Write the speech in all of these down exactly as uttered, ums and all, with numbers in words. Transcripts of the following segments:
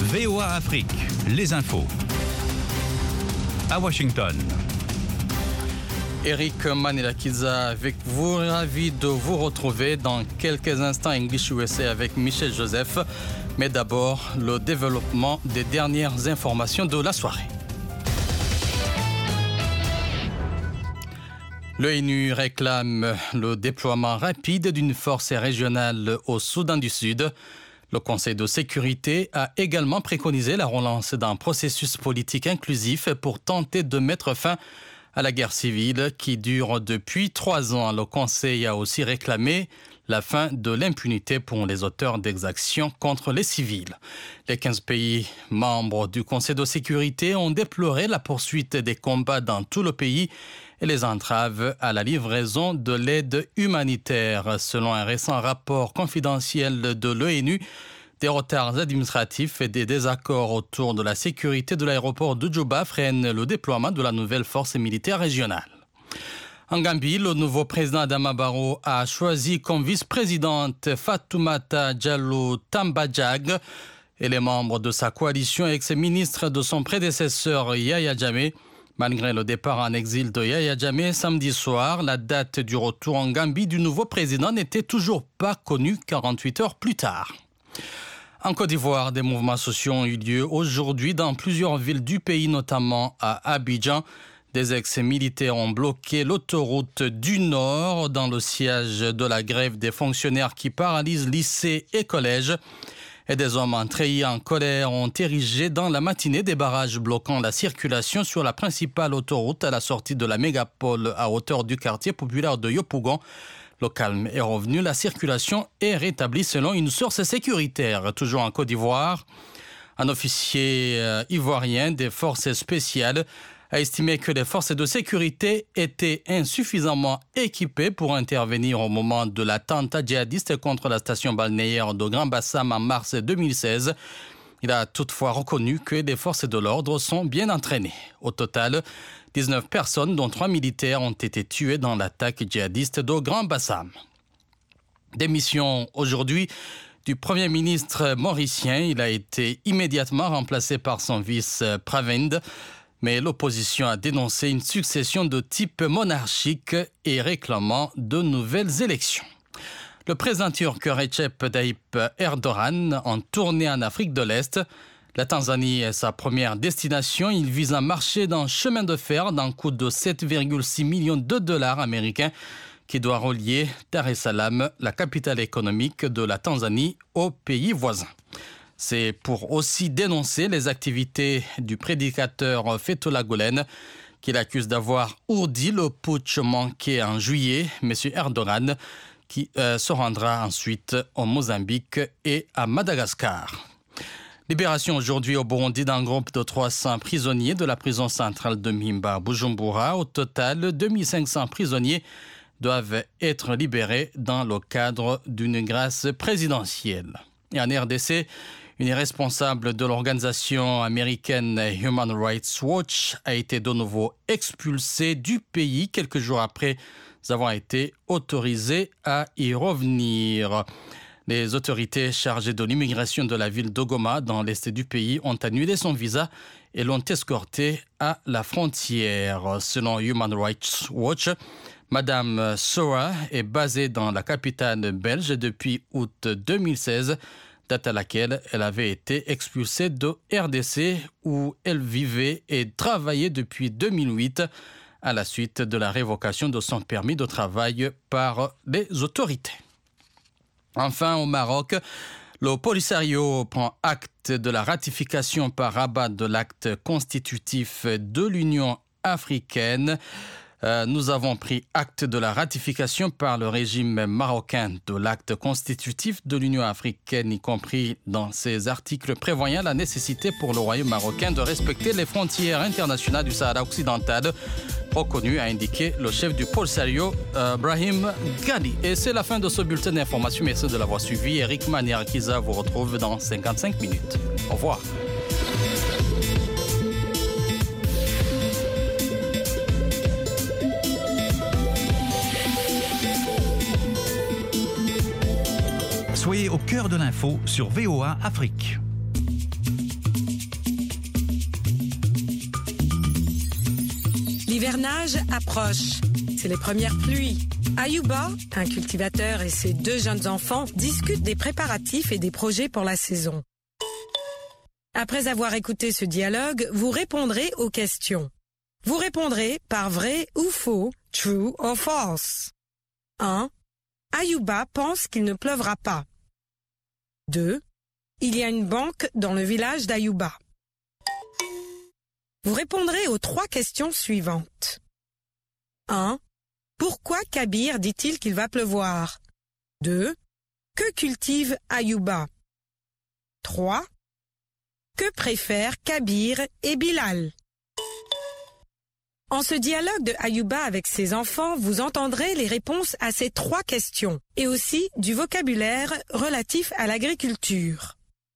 V O A Afrique, les infos. À Washington. Eric Manilakiza avec vous, ravi de vous retrouver dans quelques instants English U S A avec Michel Joseph. Mais d'abord, le développement des dernières informations de la soirée. L'ONU réclame le déploiement rapide d'une force régionale au Soudan du Sud. Le Conseil de sécurité a également préconisé la relance d'un processus politique inclusif pour tenter de mettre fin à la guerre civile qui dure depuis trois ans. Le Conseil a aussi réclamé la fin de l'impunité pour les auteurs d'exactions contre les civils. Les quinze pays membres du Conseil de sécurité ont déploré la poursuite des combats dans tout le pays et les entraves à la livraison de l'aide humanitaire. Selon un récent rapport confidentiel de l'ONU, des retards administratifs et des désaccords autour de la sécurité de l'aéroport de Djouba freinent le déploiement de la nouvelle force militaire régionale. En Gambie, le nouveau président Adama Barrow a choisi comme vice-présidente Fatoumata Jallow Tambadjang et les membres de sa coalition ex-ministre de son prédécesseur Yahya Jammeh. Malgré le départ en exil de Yahya Jammeh samedi soir, la date du retour en Gambie du nouveau président n'était toujours pas connue quarante-huit heures plus tard. En Côte d'Ivoire, des mouvements sociaux ont eu lieu aujourd'hui dans plusieurs villes du pays, notamment à Abidjan. Des ex-militaires ont bloqué l'autoroute du Nord dans le siège de la grève des fonctionnaires qui paralyse lycées et collèges. Et des hommes entrés en colère ont érigé dans la matinée des barrages bloquant la circulation sur la principale autoroute à la sortie de la mégapole à hauteur du quartier populaire de Yopougon. Le calme est revenu, la circulation est rétablie selon une source sécuritaire. Toujours en Côte d'Ivoire, un officier euh, ivoirien des forces spéciales a estimé que les forces de sécurité étaient insuffisamment équipées pour intervenir au moment de l'attentat djihadiste contre la station balnéaire de Grand Bassam en mars deux mille seize. Il a toutefois reconnu que les forces de l'ordre sont bien entraînées. Au total, dix-neuf personnes, dont trois militaires, ont été tuées dans l'attaque djihadiste de Grand Bassam. Démission aujourd'hui du Premier ministre mauricien. Il a été immédiatement remplacé par son vice Pravind. Mais l'opposition a dénoncé une succession de type monarchique et réclamant de nouvelles élections. Le président turc Recep Tayyip Erdogan en tournée en Afrique de l'Est. La Tanzanie est sa première destination. Il vise à marcher dans un chemin de fer d'un coût de sept virgule six millions de dollars américains qui doit relier Dar es Salaam, la capitale économique de la Tanzanie, aux pays voisins. C'est pour aussi dénoncer les activités du prédicateur Fethullah Gülen, qu'il accuse d'avoir ourdi le putsch manqué en juillet. M. Erdogan, qui euh, se rendra ensuite au Mozambique et à Madagascar. Libération aujourd'hui au Burundi d'un groupe de trois cents prisonniers de la prison centrale de Mpimba à Bujumbura. Au total, deux mille cinq cents prisonniers doivent être libérés dans le cadre d'une grâce présidentielle. Et en R D C, une responsable de l'organisation américaine Human Rights Watch a été de nouveau expulsée du pays quelques jours après avoir été autorisée à y revenir. Les autorités chargées de l'immigration de la ville de Goma, dans l'est du pays, ont annulé son visa et l'ont escortée à la frontière. Selon Human Rights Watch, Madame Soa est basée dans la capitale belge depuis août deux mille seize, date à laquelle elle avait été expulsée de R D C où elle vivait et travaillait depuis deux mille huit à la suite de la révocation de son permis de travail par les autorités. Enfin, au Maroc, le Polisario prend acte de la ratification par Rabat de l'acte constitutif de l'Union africaine. Euh, nous avons pris acte de la ratification par le régime marocain de l'acte constitutif de l'Union africaine, y compris dans ses articles prévoyant la nécessité pour le Royaume marocain de respecter les frontières internationales du Sahara occidental, reconnu, a indiqué le chef du Polisario, euh, Brahim Ghali. Et c'est la fin de ce bulletin d'information. Merci de l'avoir suivi. Eric Manilakiza vous retrouve dans cinquante-cinq minutes. Au revoir. Soyez au cœur de l'info sur V O A Afrique. L'hivernage approche. C'est les premières pluies. Ayuba, un cultivateur et ses deux jeunes enfants discutent des préparatifs et des projets pour la saison. Après avoir écouté ce dialogue, vous répondrez aux questions. Vous répondrez par vrai ou faux, true or false. un. Ayuba pense qu'il ne pleuvra pas. deux. Il y a une banque dans le village d'Ayuba. Vous répondrez aux trois questions suivantes. un. Pourquoi Kabir dit-il qu'il va pleuvoir? deux. Que cultive Ayuba? trois. Que préfèrent Kabir et Bilal? En ce dialogue de Ayuba avec ses enfants, vous entendrez les réponses à ces trois questions et aussi du vocabulaire relatif à l'agriculture.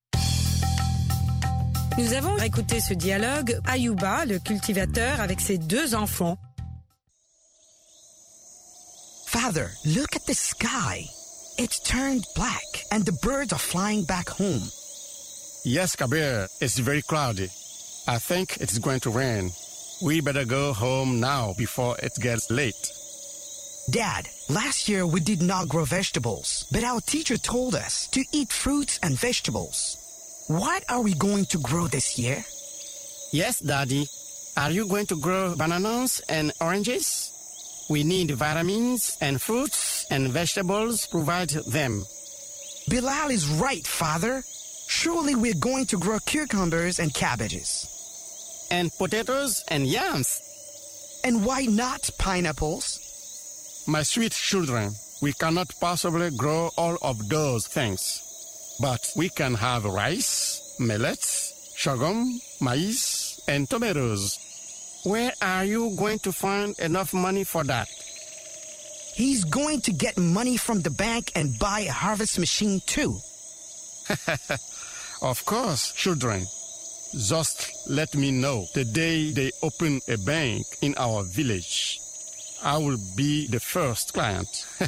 Nous avons écouté ce dialogue, Ayuba, le cultivateur, avec ses deux enfants. Father, look at the sky. It's turned black and the birds are flying back home. Yes, Kabir, it's very cloudy. I think it's going to rain. We better go home now before it gets late. Dad, last year we did not grow vegetables, but our teacher told us to eat fruits and vegetables. What are we going to grow this year? Yes, Daddy. Are you going to grow bananas and oranges? We need vitamins and fruits and vegetables, provide them. Bilal is right, Father. Surely we're going to grow cucumbers and cabbages. And potatoes and yams. And why not pineapples? My sweet children, we cannot possibly grow all of those things. But we can have rice, millets, sorghum, maize, and tomatoes. Where are you going to find enough money for that? He's going to get money from the bank and buy a harvest machine too. Of course, children. Just let me know the day they open a bank in our village. I will be the first client.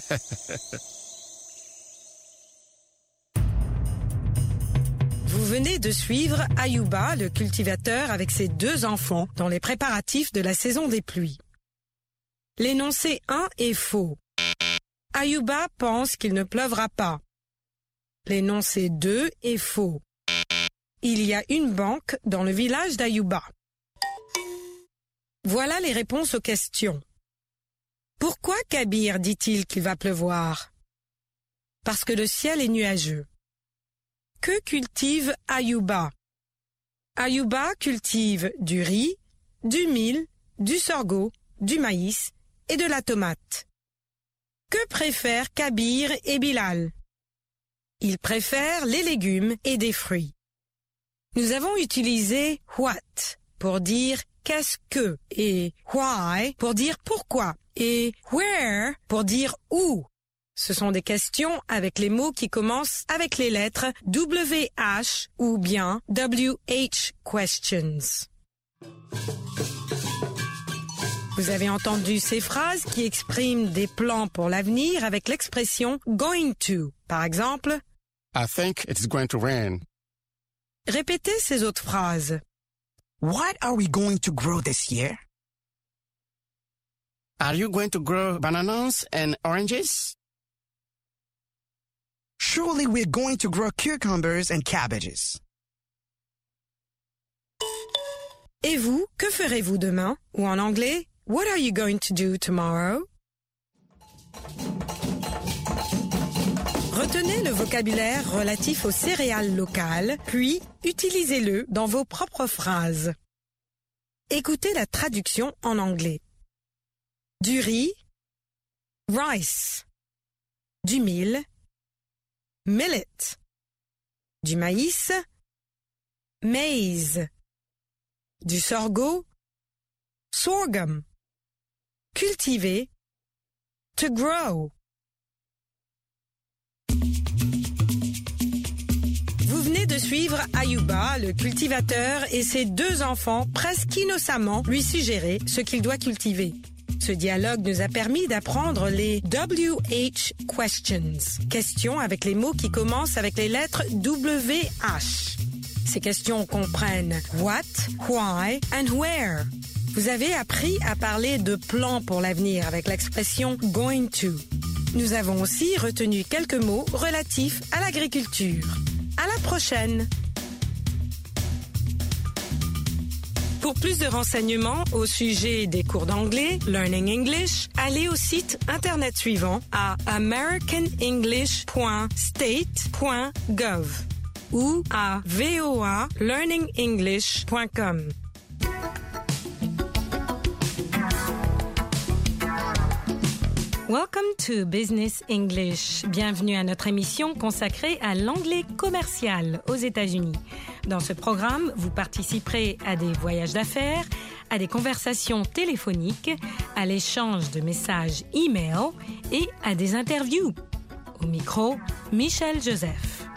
Vous venez de suivre Ayuba, le cultivateur, avec ses deux enfants dans les préparatifs de la saison des pluies. L'énoncé un est faux. Ayuba pense qu'il ne pleuvra pas. L'énoncé deux est faux. Il y a une banque dans le village d'Ayuba. Voilà les réponses aux questions. Pourquoi Kabir dit-il qu'il va pleuvoir? Parce que le ciel est nuageux. Que cultive Ayuba? Ayuba cultive du riz, du mil, du sorgho, du maïs et de la tomate. Que préfèrent Kabir et Bilal? Ils préfèrent les légumes et des fruits. Nous avons utilisé what pour dire qu'est-ce que et why pour dire pourquoi et where pour dire où. Ce sont des questions avec les mots qui commencent avec les lettres W H ou bien W H questions. Vous avez entendu ces phrases qui expriment des plans pour l'avenir avec l'expression going to. Par exemple, I think it's going to rain. Répétez ces autres phrases. What are we going to grow this year? Are you going to grow bananas and oranges? Surely we're going to grow cucumbers and cabbages. Et vous, que ferez-vous demain? Ou en anglais, what are you going to do tomorrow? Retenez le vocabulaire relatif aux céréales locales, puis utilisez-le dans vos propres phrases. Écoutez la traduction en anglais. Du riz, rice. Du mil, millet. Du maïs, maize. Du sorgho, sorghum. Cultiver, to grow. Vous venez de suivre Ayuba, le cultivateur, et ses deux enfants presque innocemment lui suggérer ce qu'il doit cultiver. Ce dialogue nous a permis d'apprendre les W H questions, questions avec les mots qui commencent avec les lettres W H. Ces questions comprennent what, why and where. Vous avez appris à parler de plans pour l'avenir avec l'expression going to. Nous avons aussi retenu quelques mots relatifs à l'agriculture. À la prochaine! Pour plus de renseignements au sujet des cours d'anglais, Learning English, allez au site internet suivant à american english point state point gov ou à v o a learning english point com. Welcome to Business English. Bienvenue à notre émission consacrée à l'anglais commercial aux États-Unis. Dans ce programme, vous participerez à des voyages d'affaires, à des conversations téléphoniques, à l'échange de messages e-mail et à des interviews. Au micro, Michel Joseph.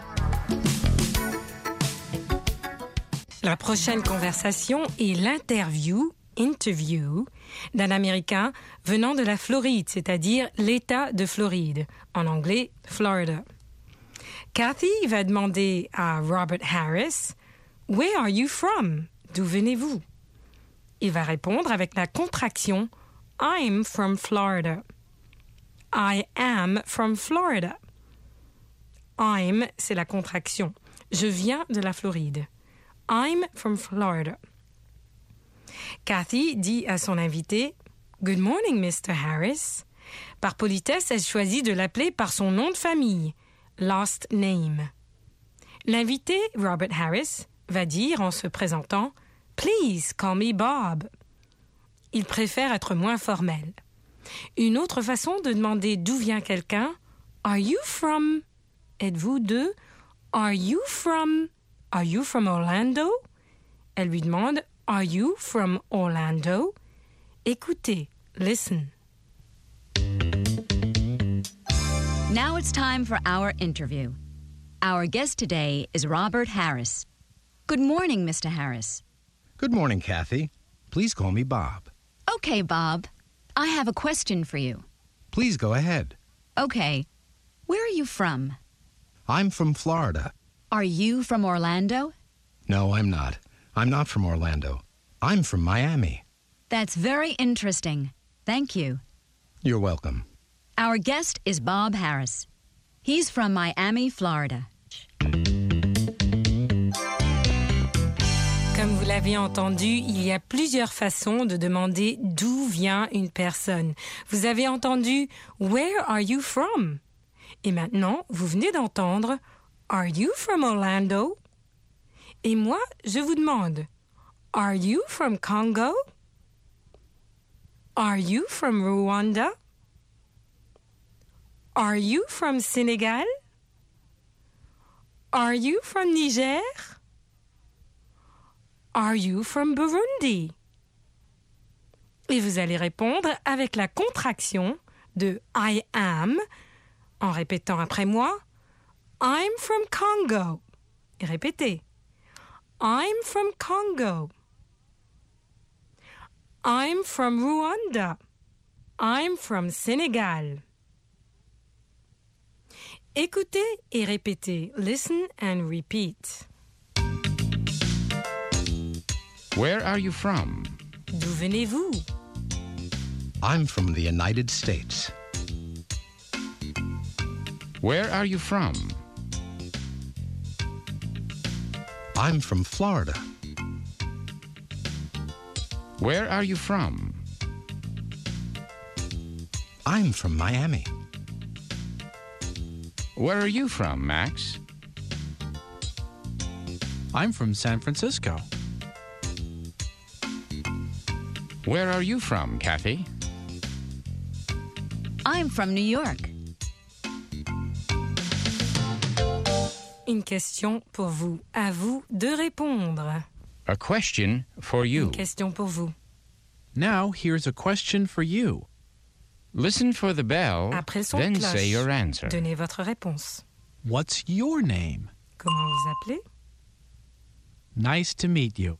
La prochaine conversation est l'interview, interview, d'un Américain venant de la Floride, c'est-à-dire l'État de Floride, en anglais, Florida. Kathy va demander à Robert Harris « Where are you from? » D'où venez-vous? Il va répondre avec la contraction « I'm from Florida ». « I am from Florida ». « I'm » c'est la contraction. Je viens de la Floride. « I'm from Florida ». Kathy dit à son invité « Good morning, mister Harris ». Par politesse, elle choisit de l'appeler par son nom de famille, last name. L'invité, Robert Harris, va dire en se présentant « Please call me Bob ». Il préfère être moins formel. Une autre façon de demander d'où vient quelqu'un « Are you from ?» Êtes-vous de « Are you from ?» Are you from Orlando? Elle lui demande « Are you from Orlando? » Écoutez, listen. Now it's time for our interview. Our guest today is Robert Harris. Good morning, Mister Harris. Good morning, Kathy. Please call me Bob. Okay, Bob. I have a question for you. Please go ahead. Okay. Where are you from? I'm from Florida. Are you from Orlando? No, I'm not. I'm not from Orlando. I'm from Miami. That's very interesting. Thank you. You're welcome. Our guest is Bob Harris. He's from Miami, Florida. Comme vous l'avez entendu, il y a plusieurs façons de demander d'où vient une personne. Vous avez entendu « Where are you from ?» Et maintenant, vous venez d'entendre « Are you from Orlando ?» Et moi, je vous demande « Are you from Congo? Are you from Rwanda? Are you from Senegal? Are you from Niger? Are you from Burundi? » Et vous allez répondre avec la contraction de « I am » en répétant après moi « I'm from Congo ». Et répétez « I'm from Congo ». I'm from Rwanda. I'm from Senegal. Écoutez et répétez. Listen and repeat. Where are you from? D'où venez-vous? I'm from the United States. Where are you from? I'm from Florida. Where are you from? I'm from Miami. Where are you from, Max? I'm from San Francisco. Where are you from, Kathy? I'm from New York. Une question pour vous. À vous de répondre. A question for you. Une question pour vous. Now here's a question for you. Listen for the bell, Après le son then de cloche, say your answer. donnez votre réponse. What's your name? Comment vous appelez? Nice to meet you.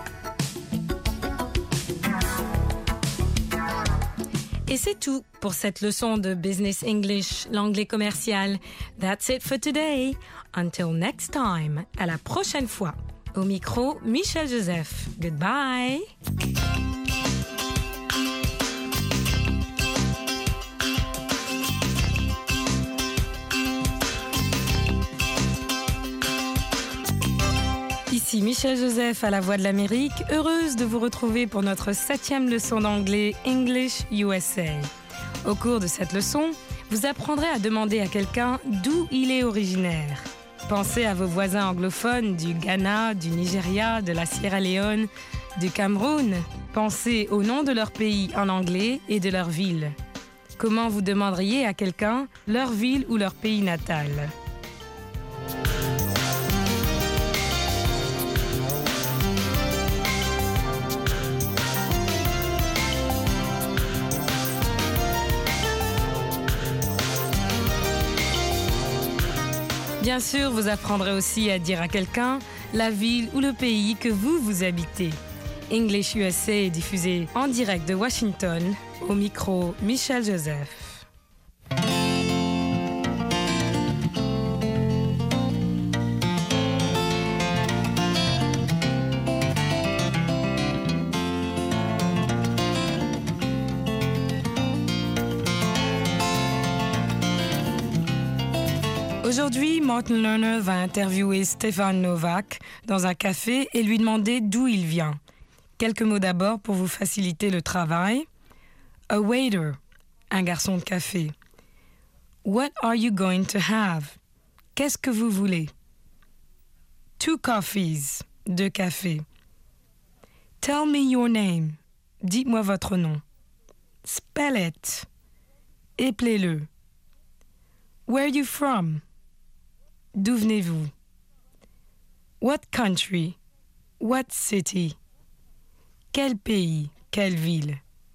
Et c'est tout pour cette leçon de Business English, l'anglais commercial. That's it for today. Until next time. À la prochaine fois. Au micro, Michel Joseph. Goodbye. Ici Michel Joseph à la Voix de l'Amérique, heureuse de vous retrouver pour notre septième leçon d'anglais English U S A. Au cours de cette leçon, vous apprendrez à demander à quelqu'un d'où il est originaire. Pensez à vos voisins anglophones du Ghana, du Nigeria, de la Sierra Leone, du Cameroun. Pensez au nom de leur pays en anglais et de leur ville. Comment vous demanderiez à quelqu'un leur ville ou leur pays natal? Bien sûr, vous apprendrez aussi à dire à quelqu'un la ville ou le pays que vous, vous habitez. English U S A est diffusé en direct de Washington. Au micro, Michel Joseph. Aujourd'hui, Martin Lerner va interviewer Stefan Novak dans un café et lui demander d'où il vient. Quelques mots d'abord pour vous faciliter le travail. A waiter, un garçon de café. What are you going to have? Qu'est-ce que vous voulez? Two coffees, deux cafés. Tell me your name. Dites-moi votre nom. Spell it. Éplez-le. Where are you from? D'où venez-vous? What country? What city? Quel pays? Quelle ville?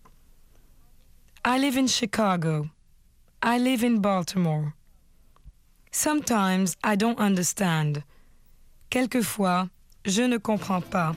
I live in Chicago. I live in Baltimore. Sometimes I don't understand. Quelquefois, je ne comprends pas.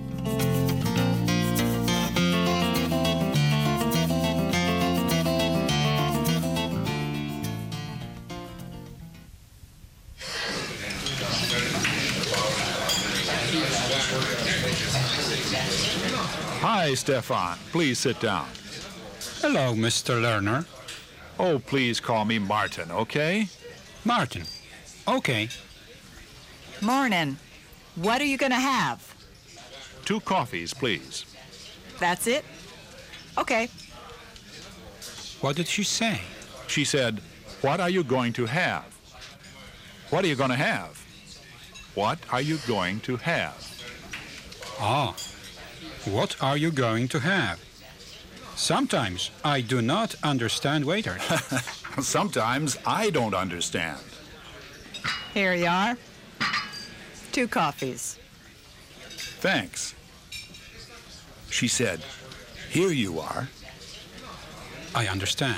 Hi, Stefan. Please sit down. Hello, Mister Lerner. Oh, please call me Martin, okay? Martin. Okay. Morning. What are you going to have? Two coffees, please. That's it? Okay. What did she say? She said, what are you going to have? What are you going to have? What are you going to have? Ah. What are you going to have? Sometimes I do not understand waiters. Sometimes I don't understand. Here you are. Two coffees. Thanks. She said, here you are. I understand.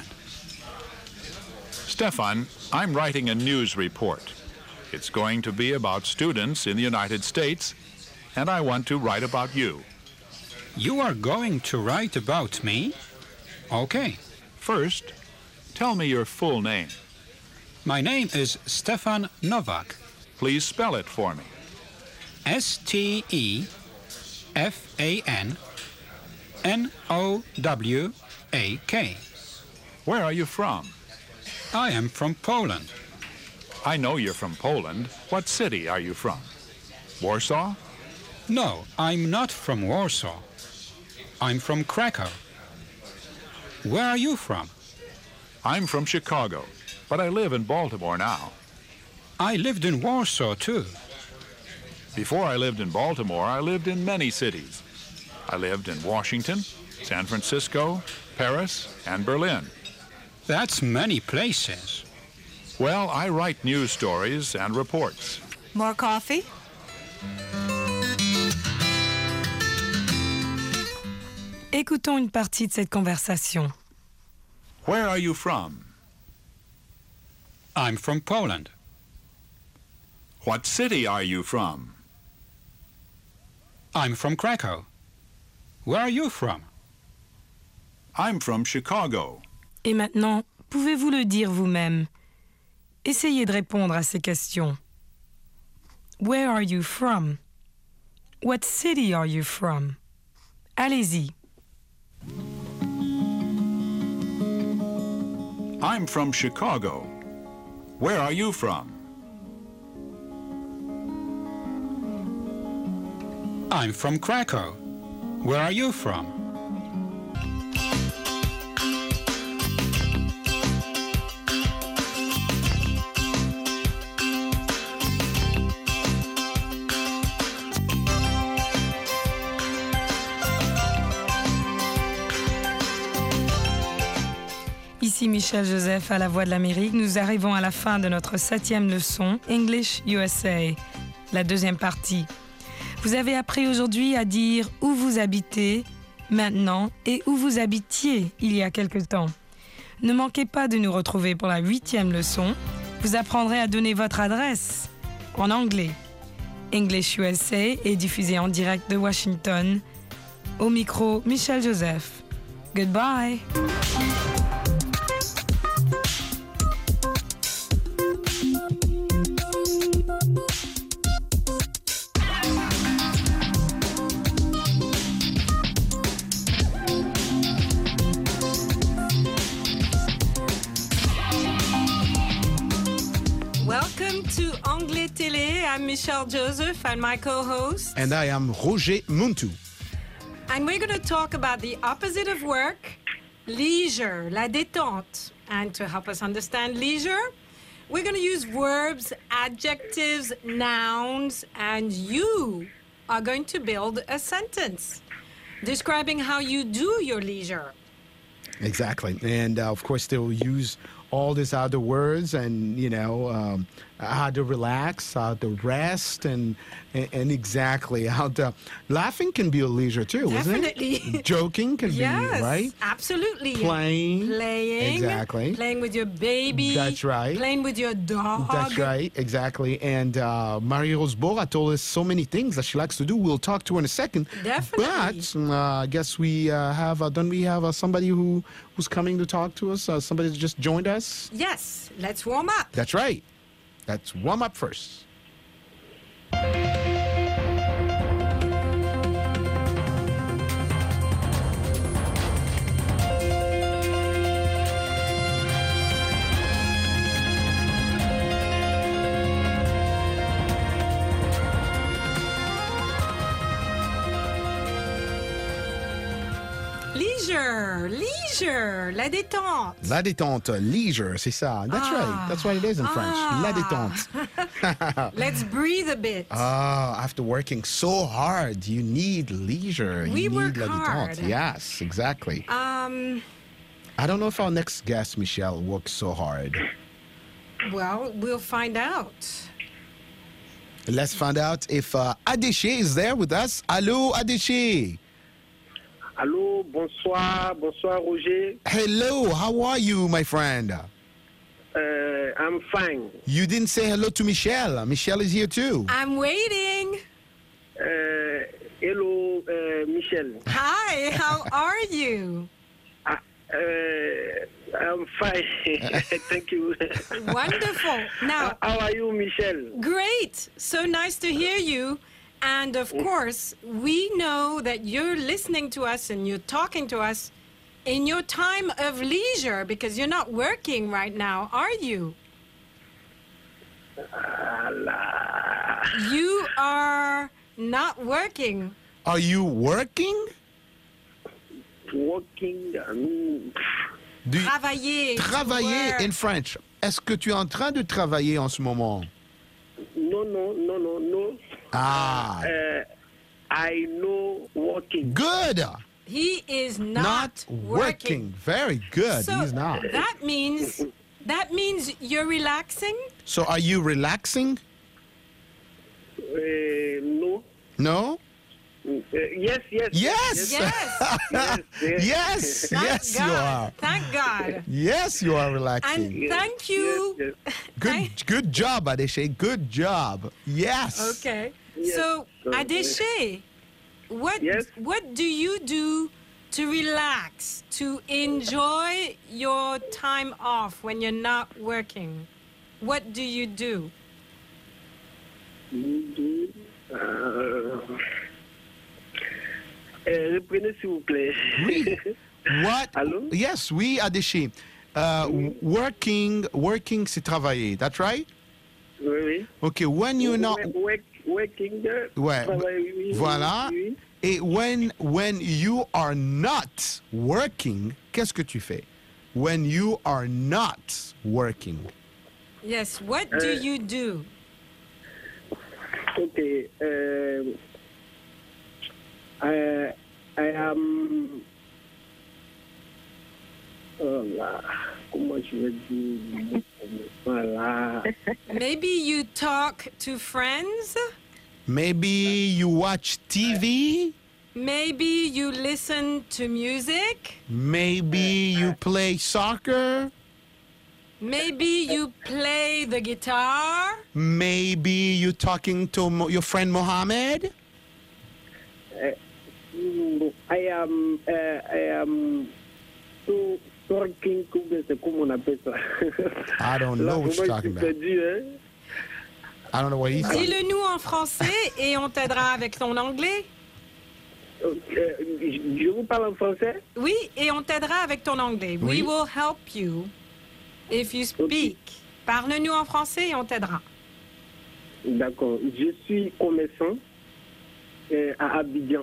Stefan, I'm writing a news report. It's going to be about students in the United States, and I want to write about you. You are going to write about me? Okay. First, tell me your full name. My name is Stefan Novak. Please spell it for me. S T E F A N N O W A K. Where are you from? I am from Poland. I know you're from Poland. What city are you from? Warsaw? No, I'm not from Warsaw. I'm from Krakow. Where are you from? I'm from Chicago, but I live in Baltimore now. I lived in Warsaw, too. Before I lived in Baltimore, I lived in many cities. I lived in Washington, San Francisco, Paris, and Berlin. That's many places. Well, I write news stories and reports. More coffee? Écoutons une partie de cette conversation. Where are you from? I'm from Poland. What city are you from? I'm from Krakow. Where are you from? I'm from Chicago. Et maintenant, pouvez-vous le dire vous-même? Essayez de répondre à ces questions. Where are you from? What city are you from? Allez-y. I'm from Chicago. Where are you from? I'm from Krakow. Where are you from? Ici Michel Joseph à la Voix de l'Amérique. Nous arrivons à la fin de notre septième leçon, English U S A, la deuxième partie. Vous avez appris aujourd'hui à dire où vous habitez maintenant et où vous habitiez il y a quelque temps. Ne manquez pas de nous retrouver pour la huitième leçon. Vous apprendrez à donner votre adresse en anglais. English U S A est diffusé en direct de Washington. Au micro, Michel Joseph. Goodbye. Welcome to Anglais Télé. I'm Michelle Joseph and my co-host. And I am Roger Muntu. And we're going to talk about the opposite of work, leisure, la détente. And to help us understand leisure, we're going to use verbs, adjectives, nouns, and you are going to build a sentence describing how you do your leisure. Exactly. And uh, of course, they'll use all these other words and, you know, um, how to relax, how to rest, and, and and exactly how to... Laughing can be a leisure too, Definitely. isn't it? Joking can yes, be, right? Absolutely. Playing. Playing. Exactly. Playing with your baby. That's right. Playing with your dog. That's right, exactly. And uh, Marie-Rose Bora told us so many things that she likes to do. We'll talk to her in a second. Definitely. But uh, I guess we uh, have, uh, don't we have uh, somebody who who's coming to talk to us? Uh, somebody that just joined us? Yes, let's warm up. That's right. Let's warm up first. Leisure, leisure, la détente. La détente, leisure, c'est ça. That's Ah. right. That's what it is in French. La détente. Let's breathe a bit. Ah, after working so hard, you need leisure. We you work need la hard. détente. Yes, exactly. Um, I don't know if our next guest, Michelle, works so hard. well, we'll find out. Let's find out if uh, Adéché is there with us. Allô, Adéché. Allô, bonsoir, bonsoir Roger. Hello, how are you, my friend? Uh, I'm fine. You didn't say hello to Michelle. Michelle is here too. I'm waiting. Uh, hello, uh, Michel. Hi, how are you? Uh, uh, I'm fine. Thank you. Wonderful. Now, how are you, Michel? Great. So nice to hear you. And of course, we know that you're listening to us and you're talking to us in your time of leisure because you're not working right now, are you? You are not working. Are you working? Working. Um, Do you- Travailler. to Travailler work. in French. Est-ce que tu es en train de travailler en ce moment? no, no, no, no, no. Ah, Uh, I know working. good. He is not, Not working. Very good. So He's not. that means that means you're relaxing. So are you relaxing? Uh, no. No? Uh, yes, yes. Yes. Yes. Yes, yes. Yes. Thank Yes, God. you are. Thank God. Yes, you are relaxing. And thank you. Yes, yes. Good, good job, Adéché. Good job. Yes. Okay. Yes. So, So, Adéché, what Yes? what do you do to relax, to enjoy your time off when you're not working? What do you do? Uh, euh, reprenez s'il vous plaît. Oui. What? Allô? Yes, oui, Adéché. Uh, working, working, c'est travailler. That's right? Oui, oui. Okay, when you're not... Work, working. Ouais. Travail, oui, Voilà. oui, oui. Et when, when you are not working, qu'est-ce que tu fais? When you are not working. Yes, what do Uh, you do? Okay. Um, I, I am. Oh là, comment je vais dire? Voilà. Maybe you talk to friends. Maybe you watch T V. Maybe you listen to music. Maybe you play soccer. Maybe you play the guitar. Maybe you talking to Mo- your friend Mohammed. Uh, mm, I am. Uh, I am. So, working. Comment on appelle ça? I don't know what you're talking about. Perdu, hein? I don't know what he's talking about. Dis-le nous en français et on t'aidera avec ton anglais. Euh, je je vous parle en français? Oui, et on t'aidera avec ton anglais. Oui. We will help you if you speak. Parle-nous en français et on t'aidera. D'accord. Je suis commerçant euh, à Abidjan.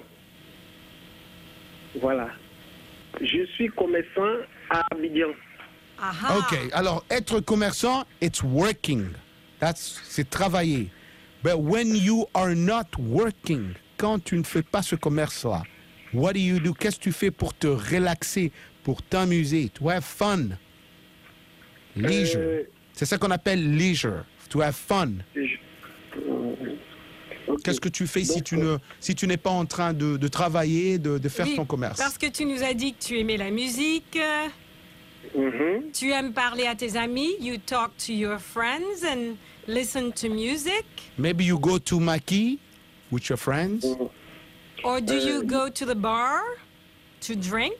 Voilà. Je suis commerçant à Abidjan. OK. Alors, être commerçant, it's working. That's, c'est travailler. But when you are not working, quand tu ne fais pas ce commerce-là, what do you do? Qu'est-ce que tu fais pour te relaxer, pour t'amuser, to have fun? Leisure. Euh, C'est ça qu'on appelle leisure, to have fun. Qu'est-ce que tu fais si tu ne si tu n'es pas en train de, de travailler, de, de faire Oui, ton commerce? Parce que tu nous as dit que tu aimais la musique. Mm-hmm. Tu aimes parler à tes amis. You talk to your friends and listen to music. Maybe you go to Maki with your friends. Or do Euh, you go to the bar to drink?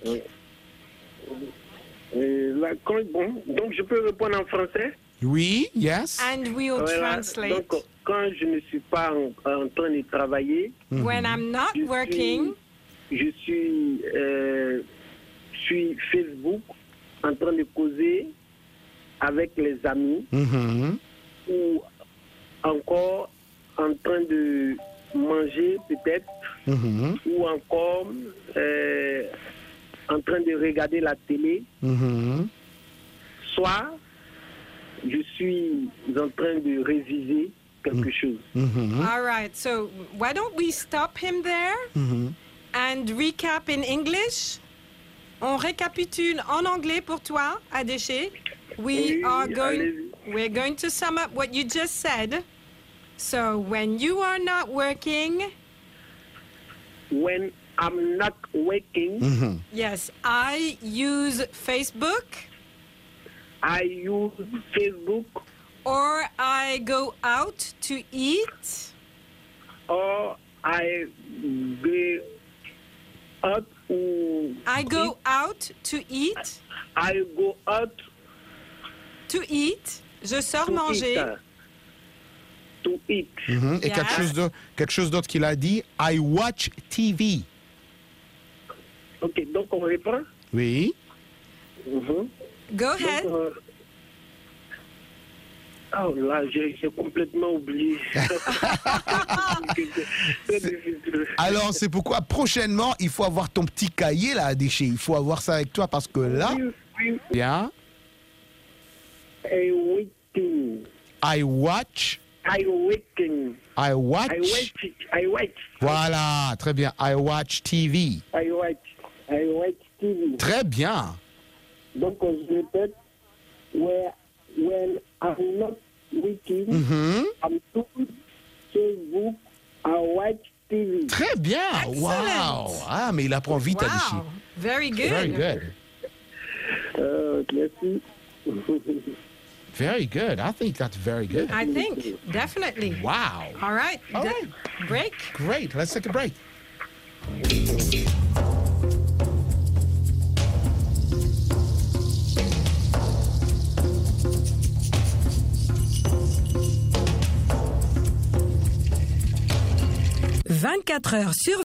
Euh, là, quand- bon, donc, je peux répondre en français? Oui, yes. And we'll Voilà. translate. Donc, quand je ne suis pas en, en train de travailler, When I'm not je working, suis, je suis euh, sur Facebook en train de causer avec les amis Mhm. ou encore en train de manger peut-être Mhm. ou encore euh, en train de regarder la télé. Mhm. Soit je suis en train de réviser quelque chose. all right. So why don't we stop him there Mhm. and recap in English? On récapitule en anglais pour toi, Adéché. We Oui, are going. allez-y. We're going to sum up what you just said. So when you are not working, When I'm not working, Mhm. yes, I use Facebook I use Facebook or I go out to eat. or I go out ou I go out to eat. I go out To eat. Je sors to manger. eat. To eat. Mhm. Et Yes. quelque chose de- quelque chose d'autre qu'il a dit, I watch T V. Ok, donc on reprend. Oui. Mhm. Go Donc, ahead. euh, Oh là, j'ai j'ai complètement oublié. C'est difficile. Alors, c'est pourquoi prochainement, il faut avoir ton petit cahier là, Adéché. Il faut avoir ça avec toi parce que là, Oui, oui. bien, I waiting. I watch, I waiting. I watch. I wait. I wait. Voilà, très bien. I watch T V. I wait. I wait T V. Très bien. Donc, je répète, where, when I'm not working, Mhm. I'm doing Facebook, I watch T V. Très bien. Excellent. Wow. Ah, mais il apprend vite, Adéché. Wow. Very good. Very good. Euh, merci. Very good. I think that's very good. I think definitely. Wow. All right. All D- right. Break. Great. Let's take a break. vingt-quatre heures sur